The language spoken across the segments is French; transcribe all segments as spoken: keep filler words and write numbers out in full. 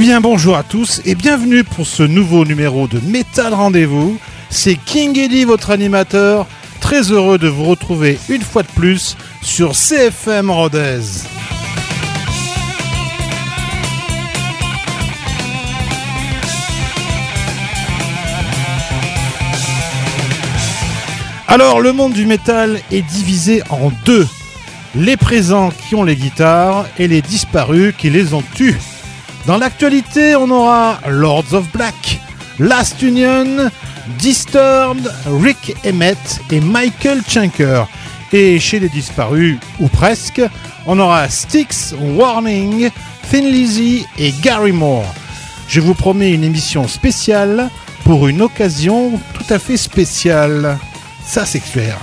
bien bonjour à tous et bienvenue pour ce nouveau numéro de Metal Rendez-vous. C'est King Eddy, votre animateur, très heureux de vous retrouver une fois de plus sur C F M Rodez. Alors, le monde du métal est divisé en deux. Les présents qui ont les guitares et les disparus qui les ont tues. Dans l'actualité, on aura Lords of Black, Last Union, Disturbed, Rick Emmett et Michael Schenker. Et chez les disparus, ou presque, on aura Styx, Warning, Thin Lizzy et Gary Moore. Je vous promets une émission spéciale pour une occasion tout à fait spéciale. Ça, c'est clair.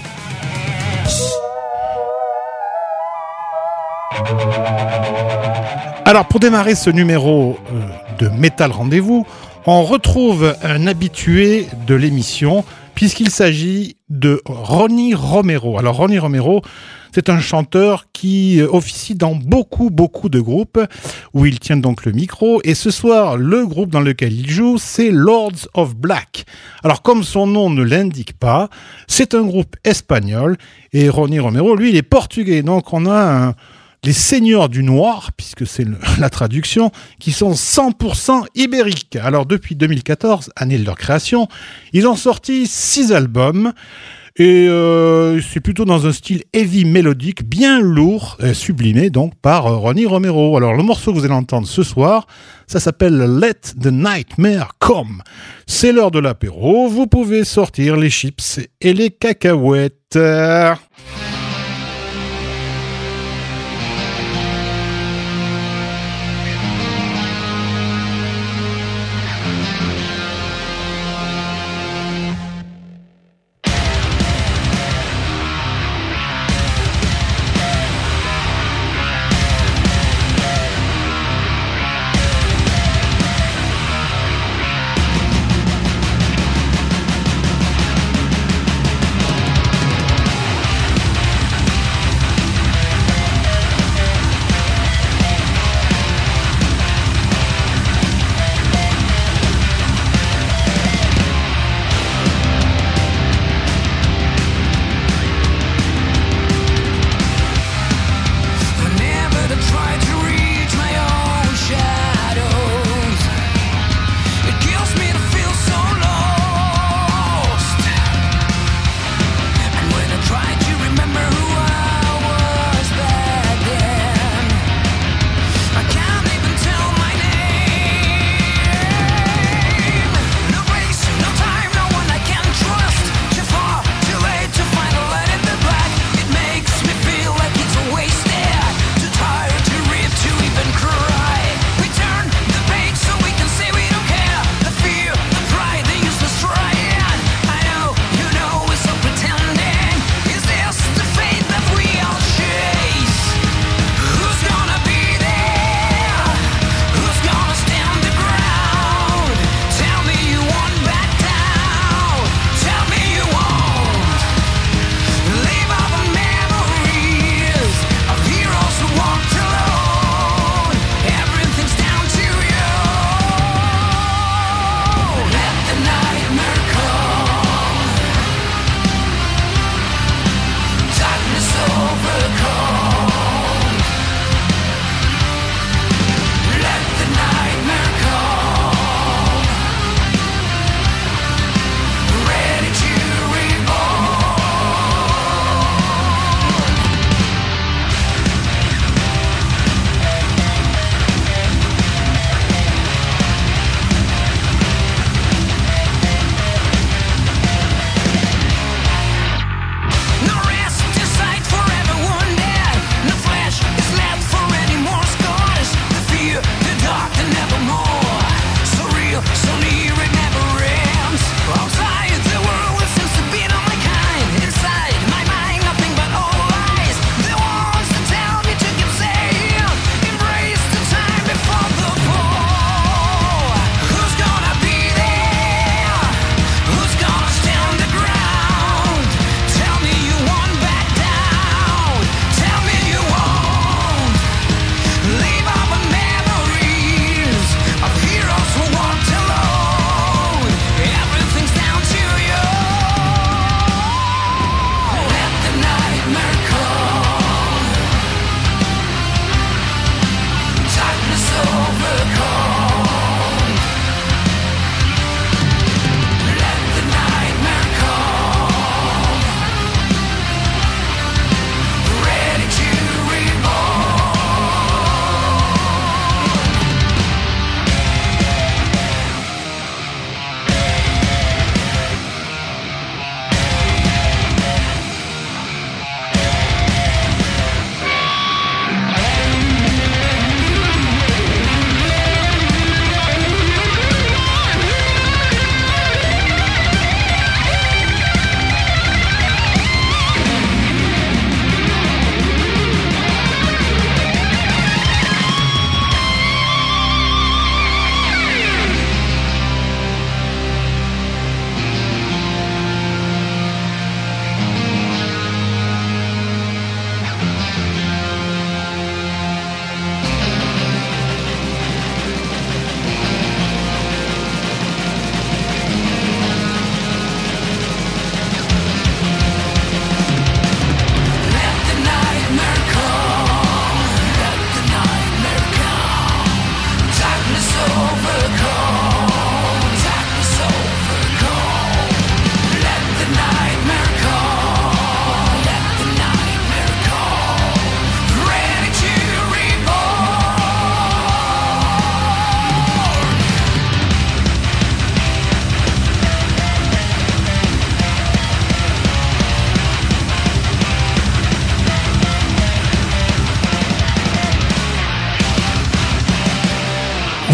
Alors, pour démarrer ce numéro euh, de Metal Rendez-vous, on retrouve un habitué de l'émission, puisqu'il s'agit de Ronnie Romero. Alors, Ronnie Romero, c'est un chanteur qui officie dans beaucoup, beaucoup de groupes, où il tient donc le micro. Et ce soir, le groupe dans lequel il joue, c'est Lords of Black. Alors, comme son nom ne l'indique pas, c'est un groupe espagnol. Et Ronnie Romero, lui, il est portugais. Donc, on a un... les seigneurs du noir, puisque c'est le, la traduction, qui sont cent pour cent ibériques. Alors depuis deux mille quatorze, année de leur création, ils ont sorti six albums, et euh, c'est plutôt dans un style heavy mélodique, bien lourd, euh, sublimé donc par euh, Ronnie Romero. Alors le morceau que vous allez entendre ce soir, ça s'appelle Let the Nightmare Come. C'est l'heure de l'apéro, vous pouvez sortir les chips et les cacahuètes.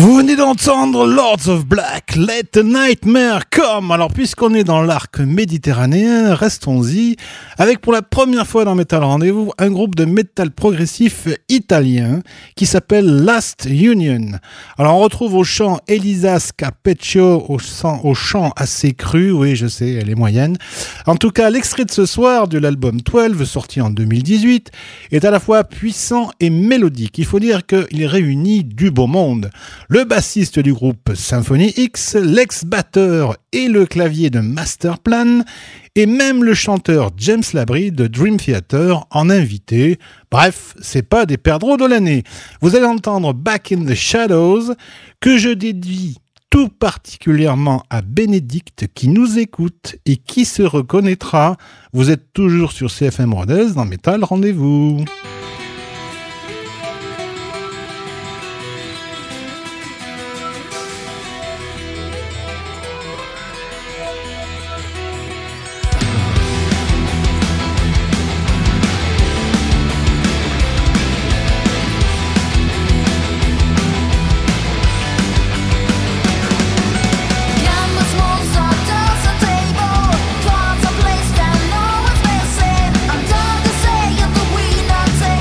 Vous venez d'entendre Lords of Black, Let the Nightmare Come. Alors puisqu'on est dans l'arc méditerranéen, restons-y avec pour la première fois dans Metal Rendez-vous un groupe de métal progressif italien qui s'appelle Last Union. Alors on retrouve au chant Elisa Scapecchio au, au chant assez cru, oui je sais elle est moyenne. En tout cas l'extrait de ce soir de l'album douze sorti en deux mille dix-huit est à la fois puissant et mélodique. Il faut dire qu'il réunit du beau monde. Le bassiste du groupe Symphony X, l'ex-batteur et le clavier de Masterplan, et même le chanteur James Labrie de Dream Theater en invité. Bref, c'est pas des perdreaux de l'année. Vous allez entendre Back in the Shadows, que je dédie tout particulièrement à Bénédicte qui nous écoute et qui se reconnaîtra. Vous êtes toujours sur C F M Rodez dans Metal Rendez-vous. Take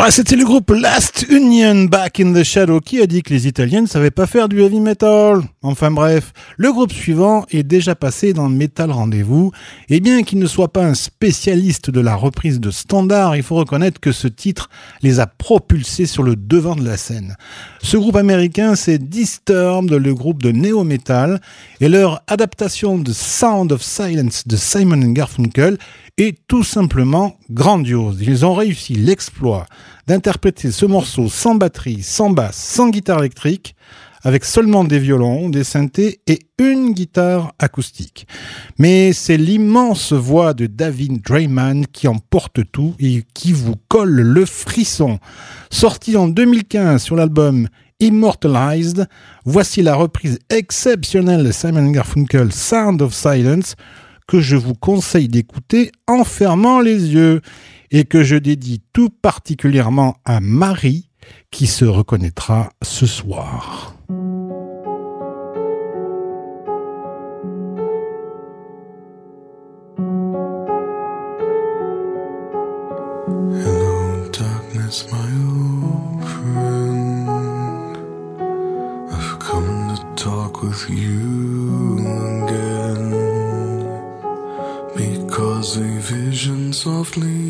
Ah, c'était le groupe Last Union, Back in the Shadow. Qui a dit que les Italiens ne savaient pas faire du heavy metal? Enfin bref, le groupe suivant est déjà passé dans le Metal Rendez-vous. Et bien qu'il ne soit pas un spécialiste de la reprise de standards, il faut reconnaître que ce titre les a propulsés sur le devant de la scène. Ce groupe américain, c'est Disturbed, le groupe de néo-metal, et leur adaptation de Sound of Silence de Simon and Garfunkel est tout simplement grandiose. Ils ont réussi l'exploit d'interpréter ce morceau sans batterie, sans basse, sans guitare électrique, avec seulement des violons, des synthés et une guitare acoustique. Mais c'est l'immense voix de David Draiman qui emporte tout et qui vous colle le frisson. Sorti en deux mille quinze sur l'album Immortalized, voici la reprise exceptionnelle de Simon and Garfunkel, Sound of Silence, que je vous conseille d'écouter en fermant les yeux et que je dédie tout particulièrement à Marie qui se reconnaîtra ce soir. Hello, darkness, my old friend. I've come to talk with you again. Because a vision softly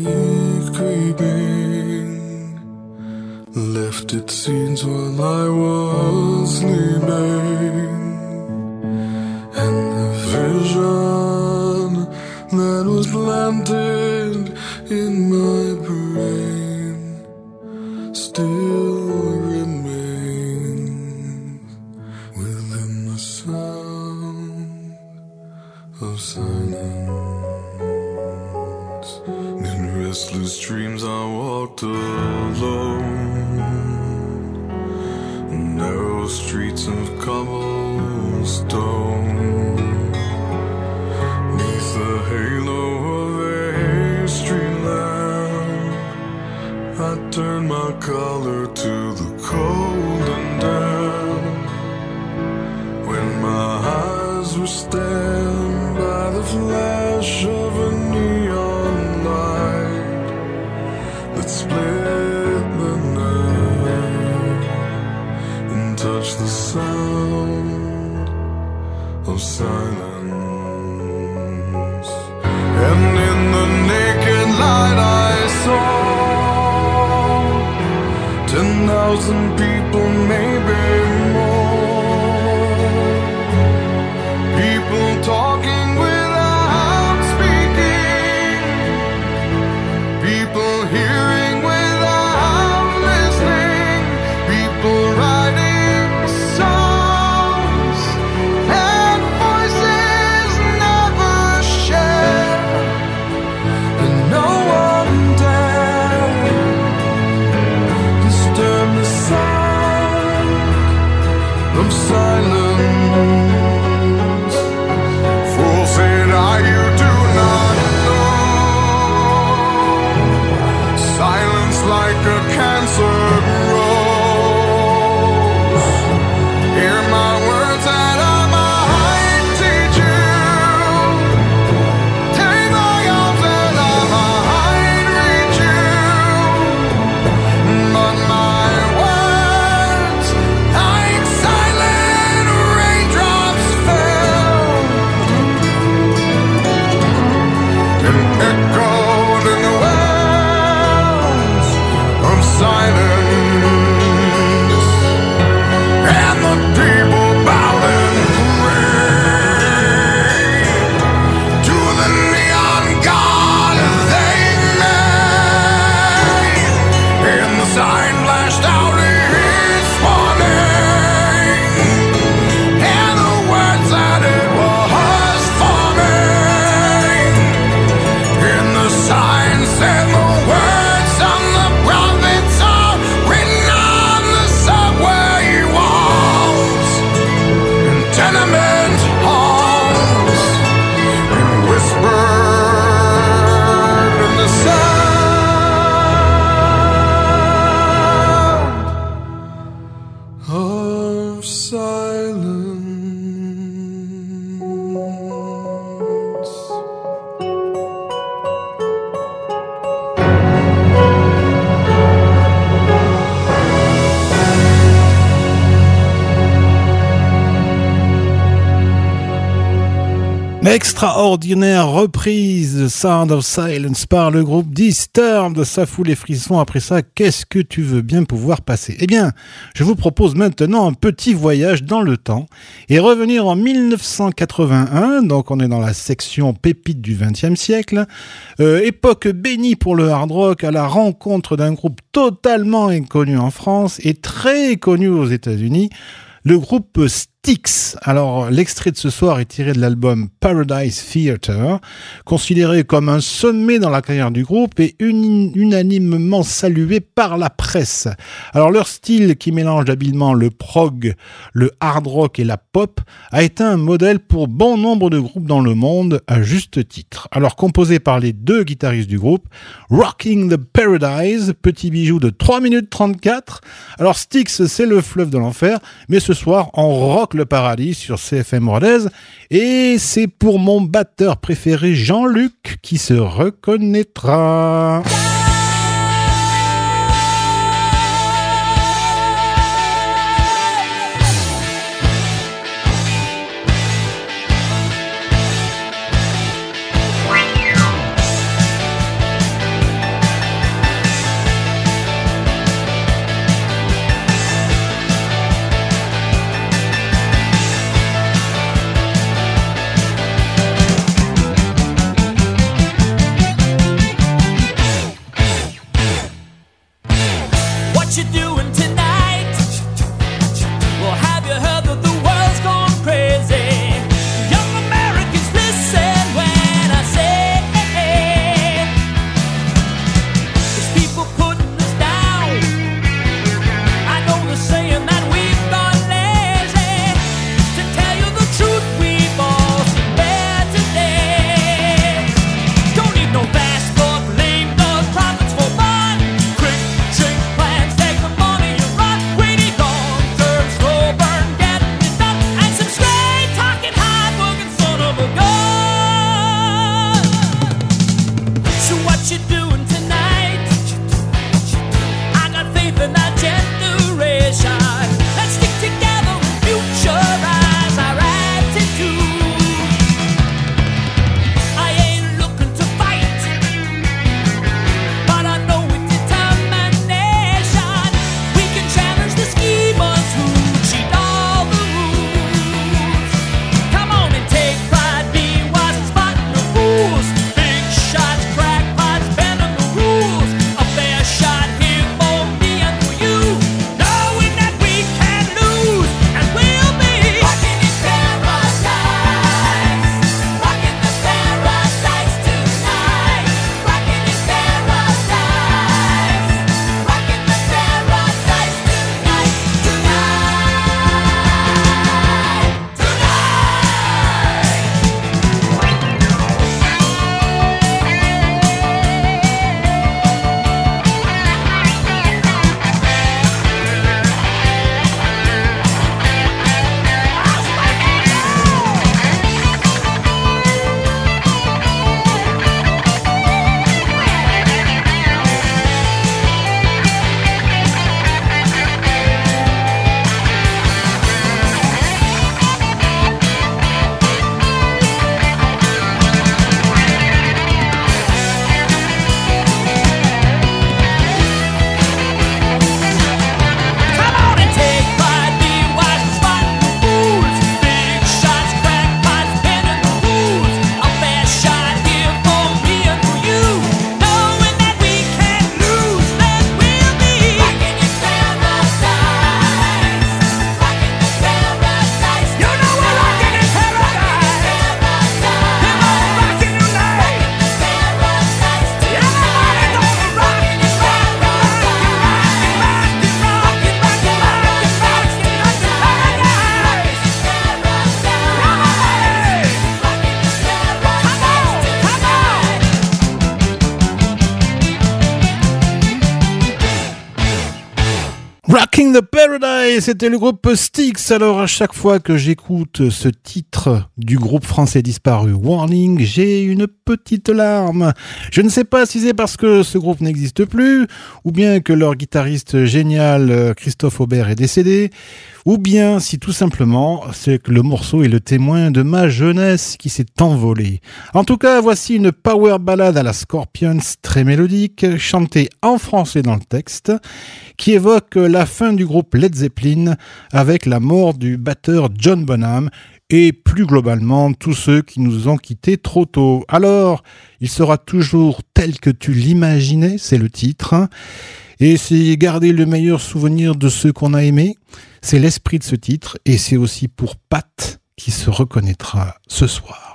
creeping left its scenes while I was sleeping, and the vision that was planted in my brain still remains within the sound of silence. In restless dreams I walked alone, narrow streets of cobblestone, neath the halo of a street lamp. I turned my collar to the cold and damp, when my eyes were stabbed by the flash of a neon light that split the night and touched the sound of silence. And in the naked light I saw ten thousand people, maybe more, people talking without speaking, people hearing without listening, people writing songs and voices never shared, and no one dared disturb the sound of silence. Fool said I, you do not know. Silence like a cancer grows. Hear my words that I might teach you. Take my arms that I might reach you. But my words, like silent raindrops, fell and echoed in the wells of silence. And the people bowed and prayed to the neon god they made, and the sign flashed out its warning, and the words that it was forming, and the sign said the words on the prophets are written on the subway walls and tenement halls, and whispered in the sound Extraordinaire reprise Sound of Silence par le groupe Disturbed. Ça fout les frissons. Après ça, qu'est-ce que tu veux bien pouvoir passer? Eh bien, je vous propose maintenant un petit voyage dans le temps et revenir en mille neuf cent quatre-vingt-un. Donc, on est dans la section pépite du vingtième siècle. Euh, époque bénie pour le hard rock, à la rencontre d'un groupe totalement inconnu en France et très connu aux États-Unis. Le groupe Styx. Alors, l'extrait de ce soir est tiré de l'album Paradise Theater, considéré comme un sommet dans la carrière du groupe et un- unanimement salué par la presse. Alors, leur style, qui mélange habilement le prog, le hard rock et la pop, a été un modèle pour bon nombre de groupes dans le monde, à juste titre. Alors, composé par les deux guitaristes du groupe, Rocking the Paradise, petit bijou de trois minutes trente-quatre. Alors, Styx, c'est le fleuve de l'enfer, mais ce soir, on rock le paradis sur C F M Rodez, et c'est pour mon batteur préféré Jean-Luc qui se reconnaîtra. What you doing tonight? Well, have you heard that the world's gone crazy? Young Americans, listen when I say there's people putting us down. I know they're saying that we've gone lazy. To tell you the truth, we've all seen bad today. Don't need no passport, blame the profits for fun. Quick, cheap plans, take the money. Rocking the Paradise, c'était le groupe Styx. Alors à chaque fois que j'écoute ce titre du groupe français disparu Warning, j'ai une petite larme. Je ne sais pas si c'est parce que ce groupe n'existe plus, ou bien que leur guitariste génial Christophe Aubert est décédé, ou bien si tout simplement c'est que le morceau est le témoin de ma jeunesse qui s'est envolée. En tout cas, voici une power ballade à la Scorpions très mélodique, chantée en français dans le texte, qui évoque la fin du groupe Led Zeppelin avec la mort du batteur John Bonham et plus globalement tous ceux qui nous ont quittés trop tôt. Alors, il sera toujours tel que tu l'imaginais, c'est le titre. Et c'est garder le meilleur souvenir de ceux qu'on a aimés. C'est l'esprit de ce titre et c'est aussi pour Pat qui se reconnaîtra ce soir.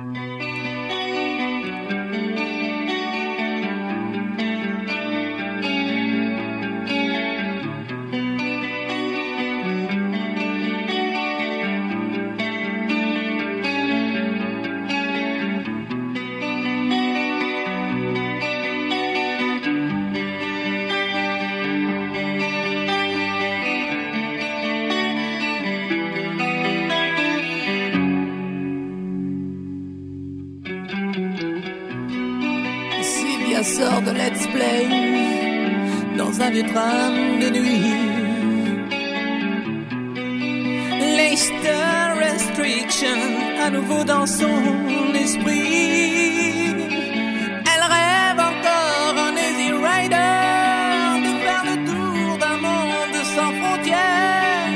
Sort de Let's Play dans un vieux tram de nuit. Leicester Restriction à nouveau dans son esprit. Elle rêve encore en Easy Rider de faire le tour d'un monde sans frontières.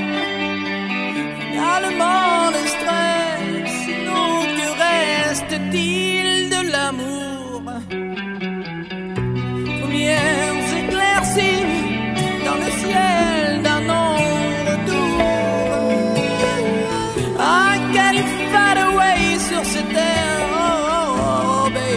Finalement le stress, sinon que reste-t-il de l'amour? Éclaircies dans le ciel d'un non-retour. I can't find a way sur cette terre, oh, oh, oh, baby.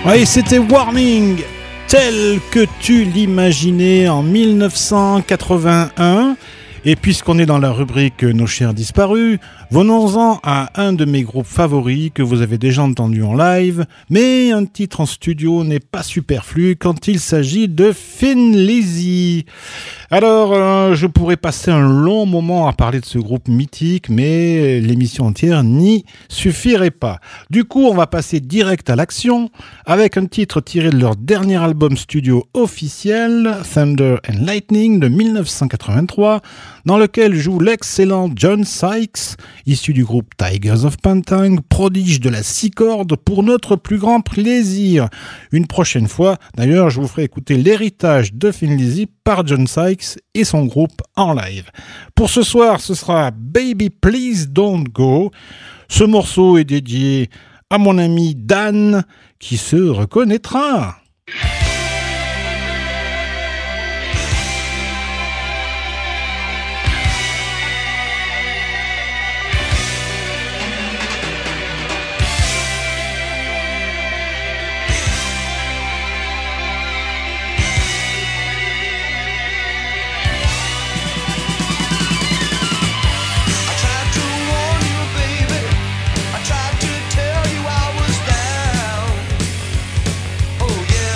Oui, c'était Warning, tel que tu l'imaginais en mille neuf cent quatre-vingt-un. Et puisqu'on est dans la rubrique Nos chers disparus, venons-en à un de mes groupes favoris que vous avez déjà entendu en live, mais un titre en studio n'est pas superflu quand il s'agit de Thin Lizzy. Alors, euh, je pourrais passer un long moment à parler de ce groupe mythique, mais l'émission entière n'y suffirait pas. Du coup, on va passer direct à l'action avec un titre tiré de leur dernier album studio officiel, Thunder and Lightning de mille neuf cent quatre-vingt-trois, dans lequel joue l'excellent John Sykes, issu du groupe Tigers of Pantang, prodige de la six cordes pour notre plus grand plaisir. Une prochaine fois, d'ailleurs, je vous ferai écouter l'héritage de Thin Lizzy par John Sykes et son groupe en live. Pour ce soir, ce sera Baby Please Don't Go. Ce morceau est dédié à mon ami Dan, qui se reconnaîtra. Oh yeah.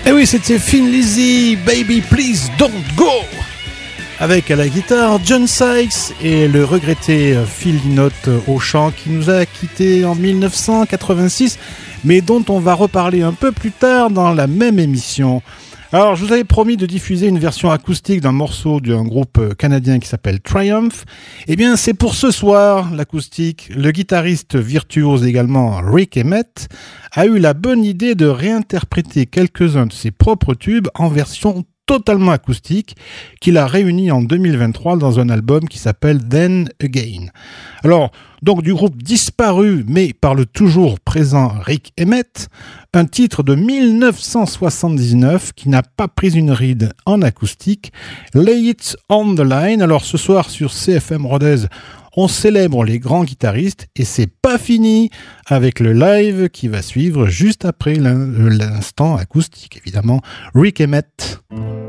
Eh oui, c'était Thin Lizzy, Baby Please Don't Go, avec à la guitare John Sykes et le regretté Phil Lynott au chant, qui nous a quittés en mille neuf cent quatre-vingt-six, mais dont on va reparler un peu plus tard dans la même émission. Alors, je vous avais promis de diffuser une version acoustique d'un morceau d'un groupe canadien qui s'appelle Triumph. Eh bien, c'est pour ce soir, l'acoustique. Le guitariste virtuose également, Rick Emmett, a eu la bonne idée de réinterpréter quelques-uns de ses propres tubes en version totalement acoustique, qu'il a réuni en deux mille vingt-trois dans un album qui s'appelle Then Again. Alors, donc du groupe disparu, mais par le toujours présent Rick Emmett, un titre de mille neuf cent soixante-dix-neuf qui n'a pas pris une ride en acoustique, Lay It On The Line. Alors ce soir sur C F M Rodez, on célèbre les grands guitaristes et c'est pas fini avec le live qui va suivre juste après l'instant acoustique, évidemment, Rick Emmett.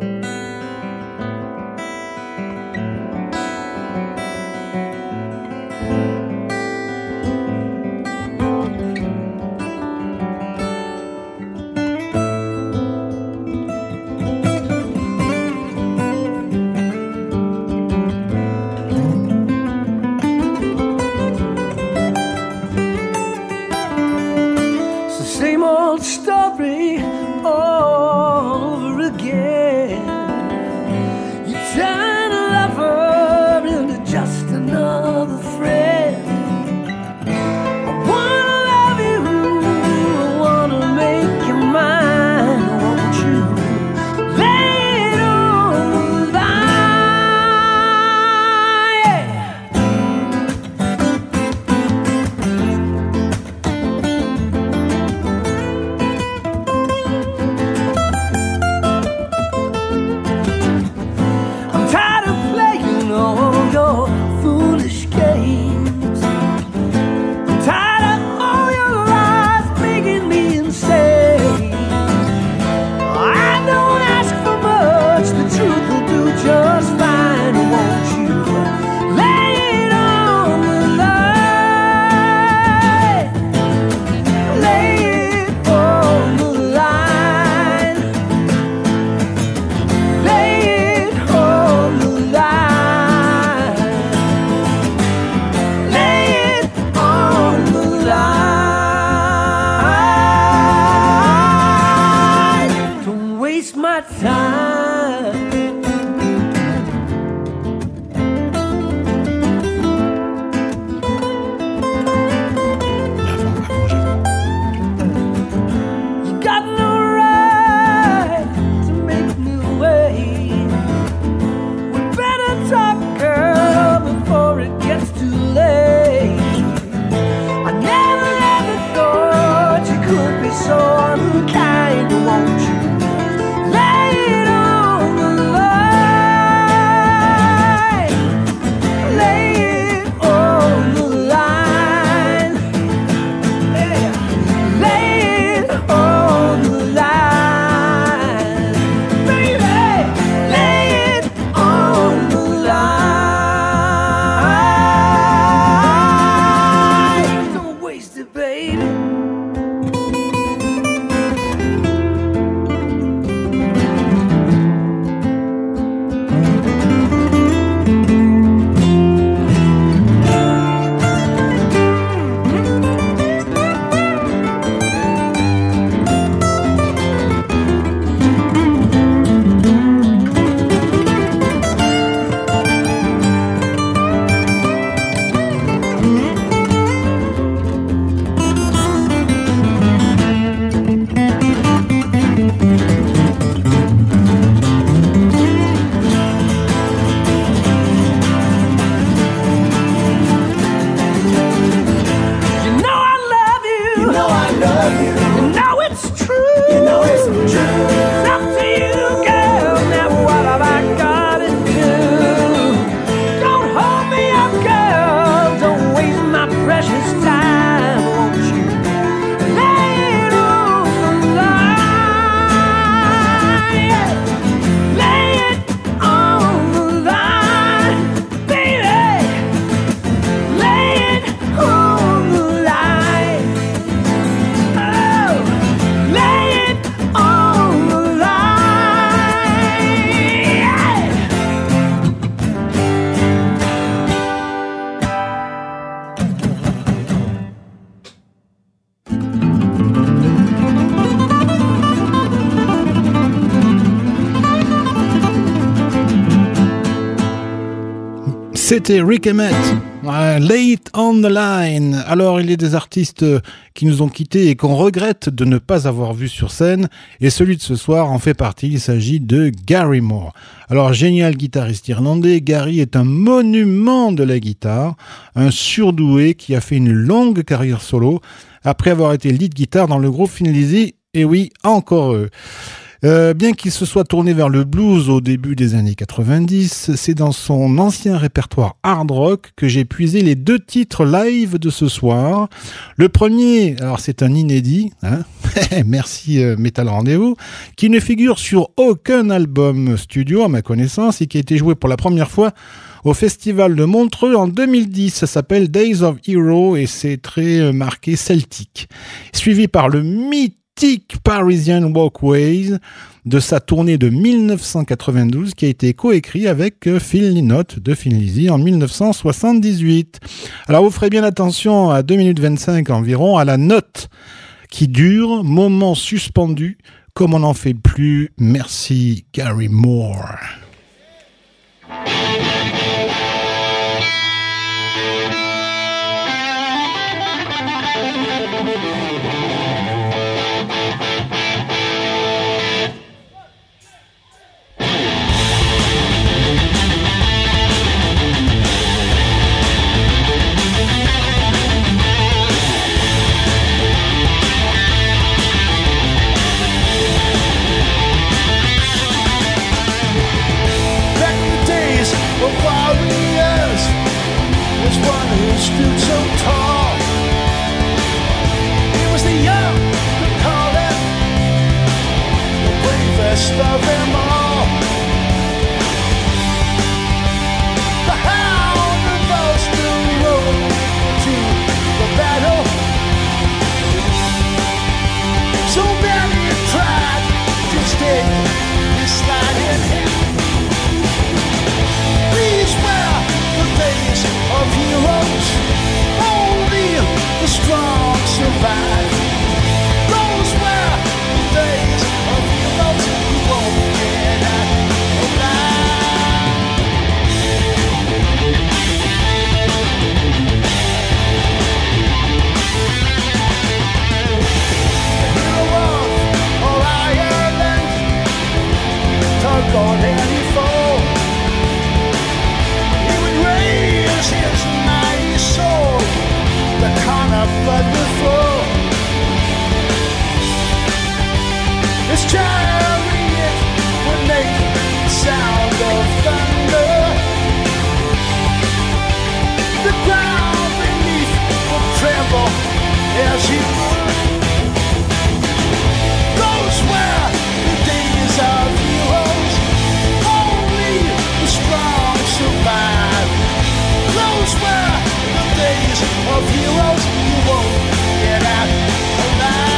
Same old story all over again. You turn a lover into just another friend. I wanna love you, I wanna make you mine. Won't you lay it on the line? I'm tired of playing all your foolish games. I'm tired of all your lies making me insane. I don't ask for much, the truth will do just fine. Won't you lay it on the line? Lay it on the line. Lay it on the line. Lay it on the line. Don't waste my time. You got no right to make me wait. We better talk, girl, before it gets too late. I never ever thought you could be so unkind. Won't you lay it on the line? Lay it on the line. Yeah. Lay it on the line. Baby, lay it on the line. Don't waste it, baby. You know I love you. You know I love you. You know it's true. You know it's true. It's up to you, girl. Now what have I got to do? Don't hold me up, girl. Don't waste my precious time. Won't you lay it on the line? Lay it on the line, baby. Lay it on the line. Oh, C'était Rick Emmett, uh, Late on the Line. Alors, il y a des artistes qui nous ont quittés et qu'on regrette de ne pas avoir vus sur scène, et celui de ce soir en fait partie. Il s'agit de Gary Moore. Alors, génial guitariste irlandais, Gary est un monument de la guitare, un surdoué qui a fait une longue carrière solo après avoir été lead guitar dans le groupe Thin Lizzy, et oui, encore eux. Euh, bien qu'il se soit tourné vers le blues au début des années quatre-vingt-dix, c'est dans son ancien répertoire hard rock que j'ai puisé les deux titres live de ce soir. Le premier, alors c'est un inédit, hein merci euh, Metal Rendez-vous, qui ne figure sur aucun album studio à ma connaissance et qui a été joué pour la première fois au Festival de Montreux en deux mille dix. Ça s'appelle Days of Hero et c'est très euh, marqué celtique. Suivi par le mythe Parisian Walkways de sa tournée de dix-neuf cent quatre-vingt-douze qui a été coécrit avec Phil Lynott de Thin Lizzy en dix-neuf cent soixante-dix-huit. Alors vous ferez bien attention à deux minutes vingt-cinq environ à la note qui dure, moment suspendu, comme on n'en fait plus. Merci Gary Moore. Stood so tall. It was the young who called it the bravest of them all. The hound of Ulster rode to the battle. So many tried to stay this sliding hand. These were the days of heroes. Only the strong survive. Those were the days of heroes who won't get out alive. The hero of all Ireland tugged on any foe. He would raise his mighty sword, the corner blood would flow. His chariot would make the sound of thunder. The ground beneath would tremble as he moved. Those were the days of heroes. Only the strong survive. Those were the days of heroes who won't get out alive.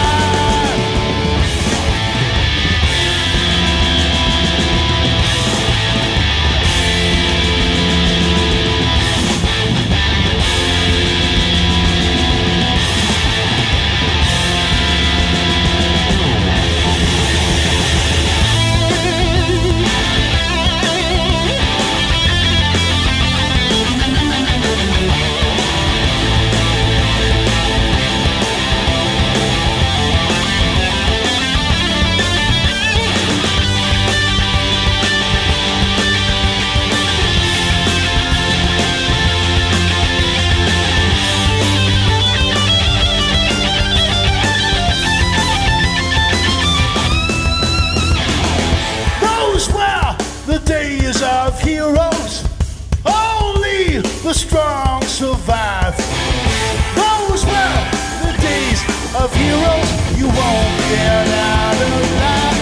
Of heroes, only the strong survive. Those were the days of heroes, you won't get out alive.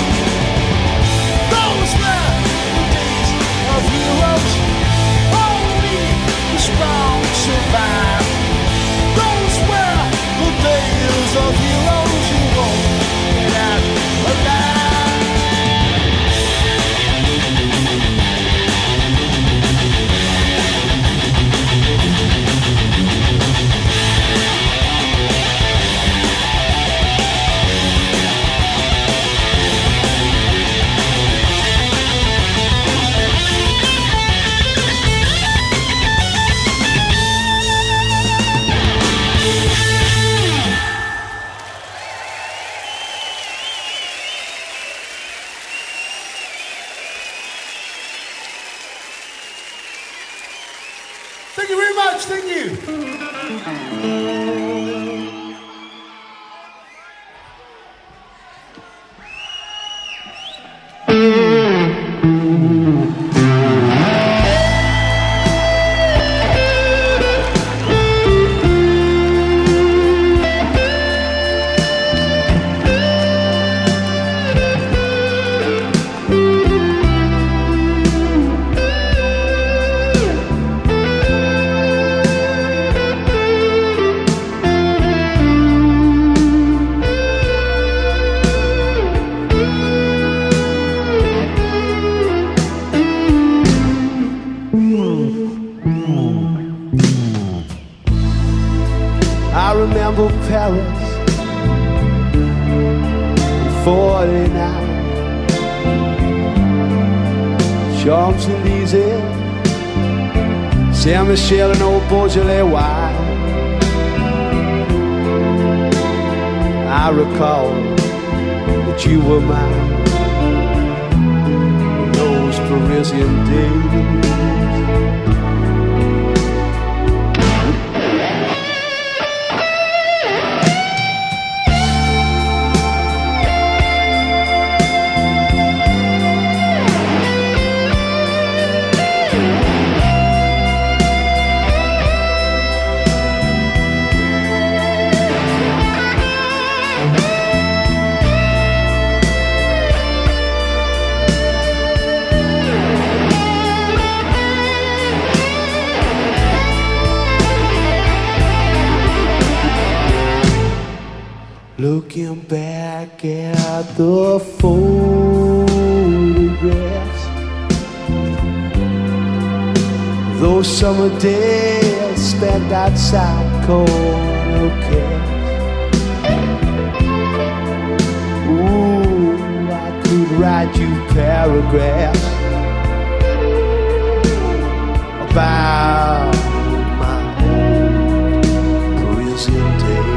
Those were the days of heroes, only the strong survive. Those were the days of heroes, you won't get out alive. much. Thank you. I remember Paris in forty-nine, Champs-Élysées, Saint-Michel and old Beaujolais wine. I recall that you were mine in those Parisian days. Looking back at the photographs, those summer days spent outside corner cafes. Ooh, I could write you paragraphs about my old Parisian days.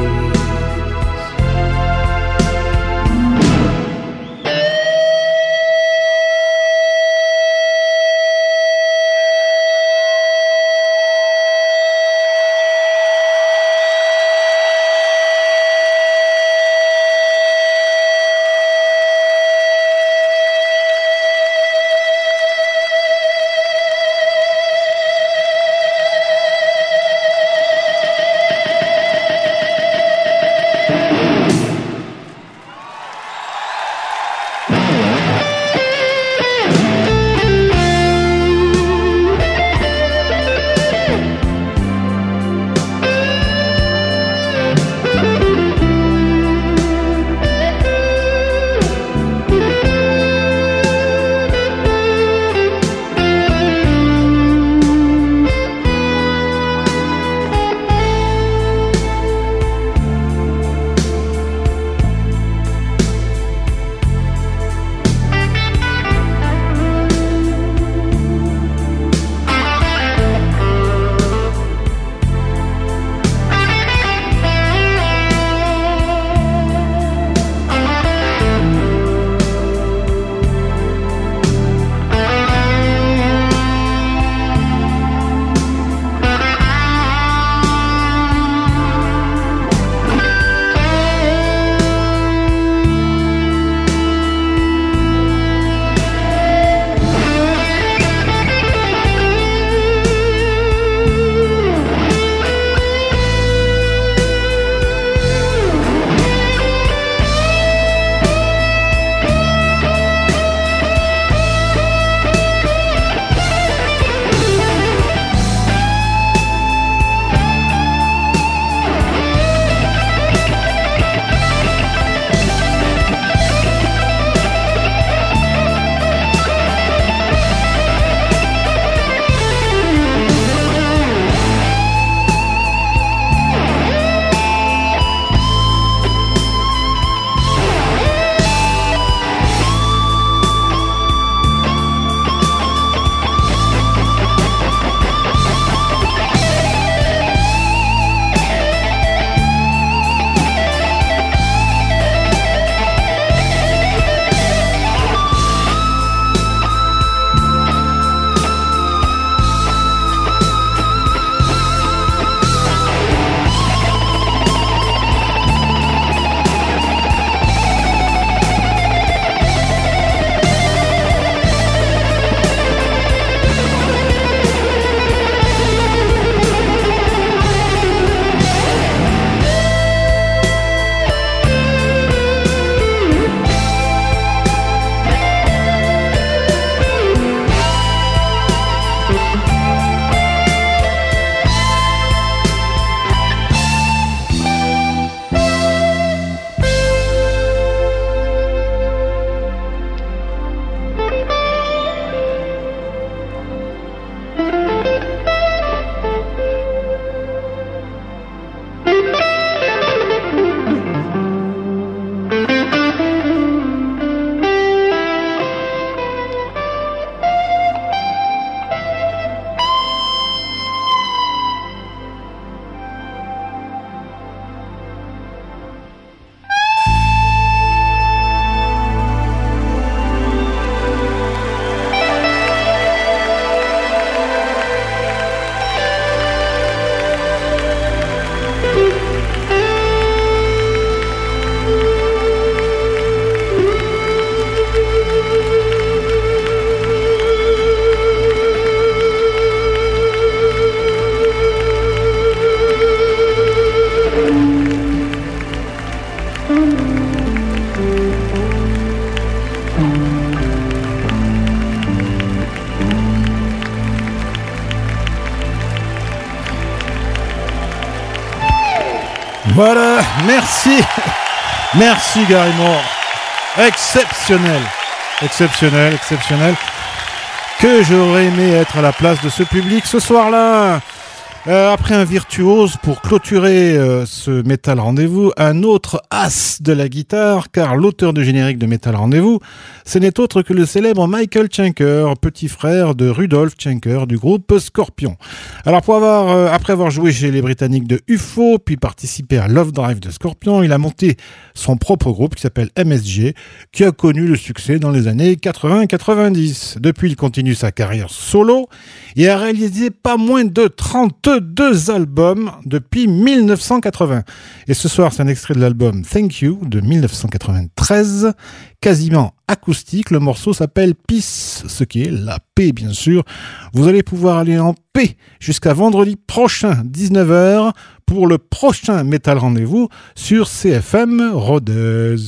Voilà, merci. Merci Gary Moore. Exceptionnel. Exceptionnel, exceptionnel. Que j'aurais aimé être à la place de ce public ce soir-là. Euh, après un virtuose pour clôturer euh, ce Metal Rendez-vous, un autre as de la guitare, car l'auteur du générique de Metal Rendez-vous, ce n'est autre que le célèbre Michael Schenker, petit frère de Rudolf Schenker du groupe Scorpion. Alors pour avoir, euh, après avoir joué chez les Britanniques de U F O, puis participé à Love Drive de Scorpion, il a monté son propre groupe qui s'appelle M S G, qui a connu le succès dans les années quatre-vingts quatre-vingt-dix. Depuis, il continue sa carrière solo et a réalisé pas moins de trente-deux albums depuis mille neuf cent quatre-vingts. Et ce soir, c'est un extrait de l'album Thank You de mille neuf cent quatre-vingt-treize, quasiment acoustique. Le morceau s'appelle Peace, ce qui est la paix, bien sûr. Vous allez pouvoir aller en paix jusqu'à vendredi prochain, dix-neuf heures, pour le prochain Metal Rendez-vous sur C F M Rodez.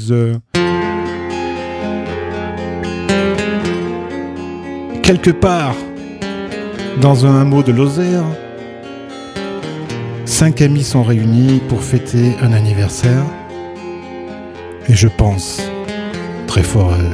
Quelque part dans un hameau de Lozère, cinq amis sont réunis pour fêter un anniversaire et je pense très fort à eux.